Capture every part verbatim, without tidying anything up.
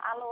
Alô?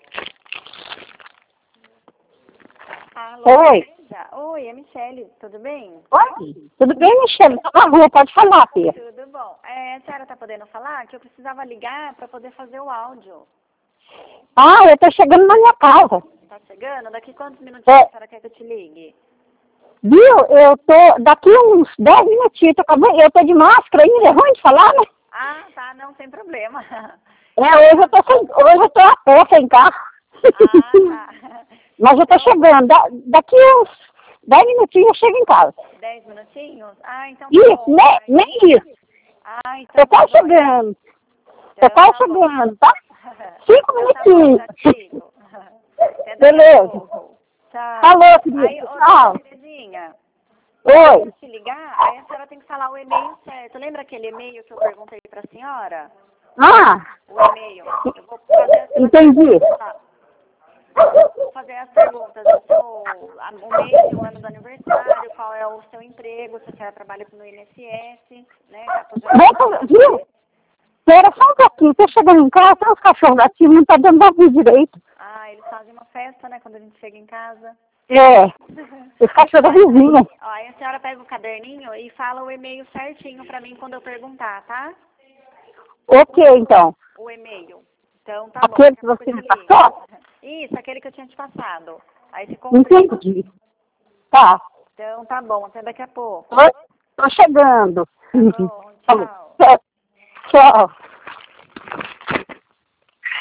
Alô? Oi. Oi, é Michele, tudo bem? Oi. Tudo bem, Michele? Tô na rua, pode falar, filha. Tudo bom. É, a senhora tá podendo falar que eu precisava ligar para poder fazer o áudio. Ah, eu tô chegando na minha casa. Tá chegando? Daqui quantos minutinhos É. a senhora quer que eu te ligue? Viu? Eu tô, daqui uns dez minutinhos, tô acabando, eu tô de máscara ainda, é ruim de falar, né? Ah, tá, não, sem problema. É, hoje eu tô sem, hoje eu tô a pé, sem carro. Ah, tá. Mas eu tô Então, chegando, da, daqui uns dez minutinhos eu chego em casa. dez minutinhos? Ah, então tá Isso, bom. nem, nem isso. Ah, então Tô tá quase bom. chegando. Tô Então quase tá bom. chegando, tá? Cinco Então tá bom, minutinhos. já te ligo. Até daqui a Beleza. pouco. Tchau. Falou, Aí, querida. ô, dona Tchau. Terezinha, quando Oi. eu te ligar, aí a senhora tem que falar o e-mail certo. Lembra aquele e-mail que eu perguntei pra senhora? Ah, O e-mail. Eu vou fazer as entendi. vou fazer as perguntas. O, seu, a- o mês e o ano do aniversário, qual é o seu emprego, se a senhora trabalha no I N S S, né? Vem, viu? Espera só um pouquinho, tô chegando em casa, tem uns cachorros latindo, não tá dando pra ouvir direito. Ah, eles fazem uma festa, né, quando a gente chega em casa. É, os cachorros da vizinha. Ó, aí a senhora pega o caderninho e fala o e-mail certinho pra mim quando eu perguntar, tá? Ok, então. O e-mail. Então tá bom, Aquele daqui a que pouco eu você te me ligo. passou? Isso, aquele que eu tinha te passado. Aí se confirma. Entendi. Tá. Então tá bom, até daqui a pouco. Tô, tô chegando. Tá bom, Falou. tchau. Tchau.